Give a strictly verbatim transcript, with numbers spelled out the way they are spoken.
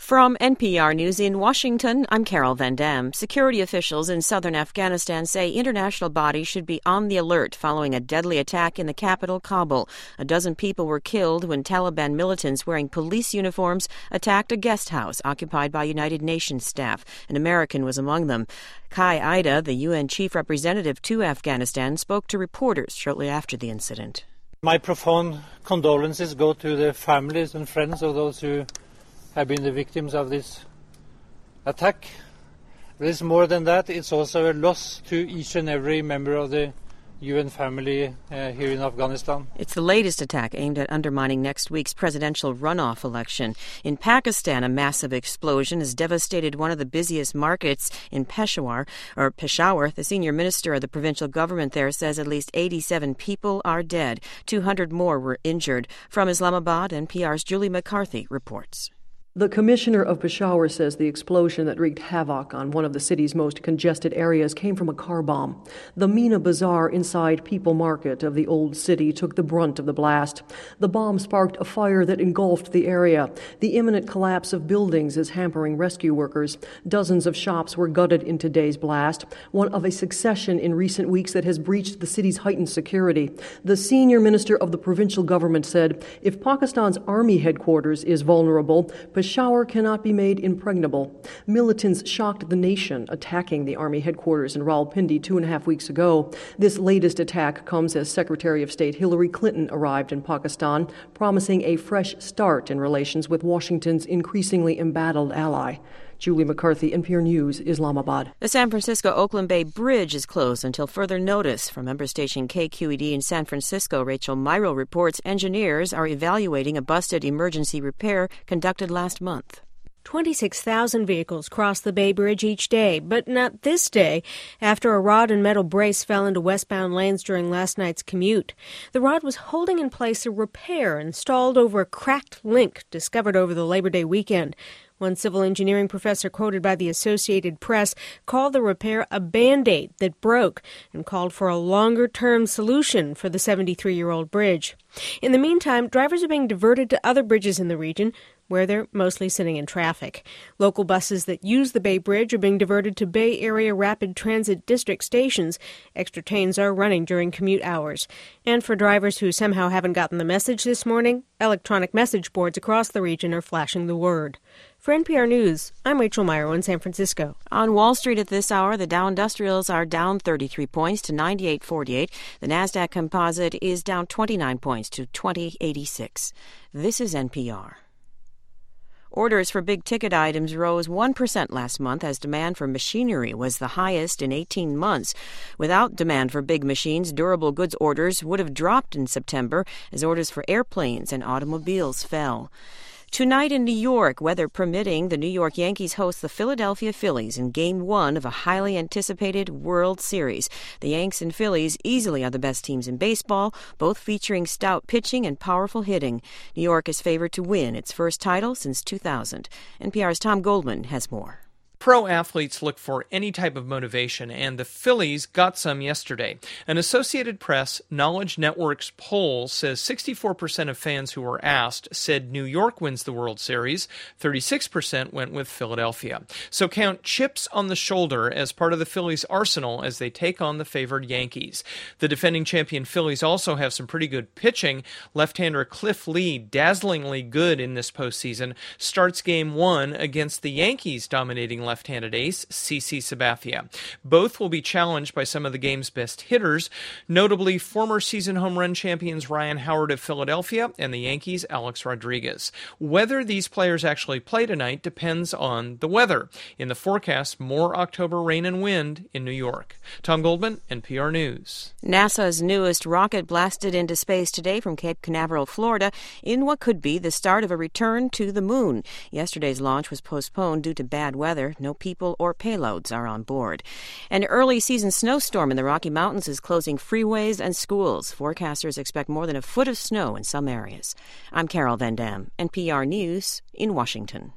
From N P R News in Washington, I'm Carol Van Dam. Security officials in southern Afghanistan say international bodies should be on the alert following a deadly attack in the capital, Kabul. A dozen people were killed when Taliban militants wearing police uniforms attacked a guest house occupied by United Nations staff. An American was among them. Kai Ida, the U N chief representative to Afghanistan, spoke to reporters shortly after the incident. My profound condolences go to the families and friends of those who have been the victims of this attack. There is more than that. It's also a loss to each and every member of the U N family uh, here in Afghanistan. It's the latest attack aimed at undermining next week's presidential runoff election. In Pakistan, a massive explosion has devastated one of the busiest markets in Peshawar, or Peshawar. The senior minister of the provincial government there says at least eighty-seven people are dead. two hundred more were injured. From Islamabad, N P R's Julie McCarthy reports. The commissioner of Peshawar says the explosion that wreaked havoc on one of the city's most congested areas came from a car bomb. The Mina Bazaar inside People Market of the old city took the brunt of the blast. The bomb sparked a fire that engulfed the area. The imminent collapse of buildings is hampering rescue workers. Dozens of shops were gutted in today's blast, one of a succession in recent weeks that has breached the city's heightened security. The senior minister of the provincial government said, if Pakistan's army headquarters is vulnerable, Peshawar cannot be made impregnable. Militants shocked the nation, attacking the army headquarters in Rawalpindi two and a half weeks ago. This latest attack comes as Secretary of State Hillary Clinton arrived in Pakistan, promising a fresh start in relations with Washington's increasingly embattled ally. Julie McCarthy, N P R News, Islamabad. The San Francisco-Oakland Bay Bridge is closed until further notice. From member station K Q E D in San Francisco, Rachel Myro reports engineers are evaluating a busted emergency repair conducted last month. twenty-six thousand vehicles cross the Bay Bridge each day, but not this day, after a rod and metal brace fell into westbound lanes during last night's commute. The rod was holding in place a repair installed over a cracked link discovered over the Labor Day weekend. One civil engineering professor quoted by the Associated Press called the repair a Band-Aid that broke and called for a longer-term solution for the seventy-three-year-old bridge. In the meantime, drivers are being diverted to other bridges in the region where they're mostly sitting in traffic. Local buses that use the Bay Bridge are being diverted to Bay Area Rapid Transit District stations. Extra trains are running during commute hours. And for drivers who somehow haven't gotten the message this morning, electronic message boards across the region are flashing the word. For N P R News, I'm Rachel Myro in San Francisco. On Wall Street at this hour, the Dow Industrials are down thirty-three points to ninety-eight forty-eight. The Nasdaq Composite is down twenty-nine points to twenty eighty-six. This is N P R. Orders for big-ticket items rose one percent last month as demand for machinery was the highest in eighteen months. Without demand for big machines, durable goods orders would have dropped in September as orders for airplanes and automobiles fell. Tonight in New York, weather permitting, the New York Yankees host the Philadelphia Phillies in Game one of a highly anticipated World Series. The Yanks and Phillies easily are the best teams in baseball, both featuring stout pitching and powerful hitting. New York is favored to win its first title since two thousand. N P R's Tom Goldman has more. Pro athletes look for any type of motivation, and the Phillies got some yesterday. An Associated Press Knowledge Network's poll says sixty-four percent of fans who were asked said New York wins the World Series. thirty-six percent went with Philadelphia. So count chips on the shoulder as part of the Phillies' arsenal as they take on the favored Yankees. The defending champion Phillies also have some pretty good pitching. Left-hander Cliff Lee, dazzlingly good in this postseason, starts Game one against the Yankees dominating left-handed ace, CeCe Sabathia. Both will be challenged by some of the game's best hitters, notably former season home run champions Ryan Howard of Philadelphia and the Yankees' Alex Rodriguez. Whether these players actually play tonight depends on the weather. In the forecast, more October rain and wind in New York. Tom Goldman, N P R News. NASA's newest rocket blasted into space today from Cape Canaveral, Florida, in what could be the start of a return to the moon. Yesterday's launch was postponed due to bad weather. No people or payloads are on board. An early season snowstorm in the Rocky Mountains is closing freeways and schools. Forecasters expect more than a foot of snow in some areas. I'm Carol Van Dam, N P R News in Washington.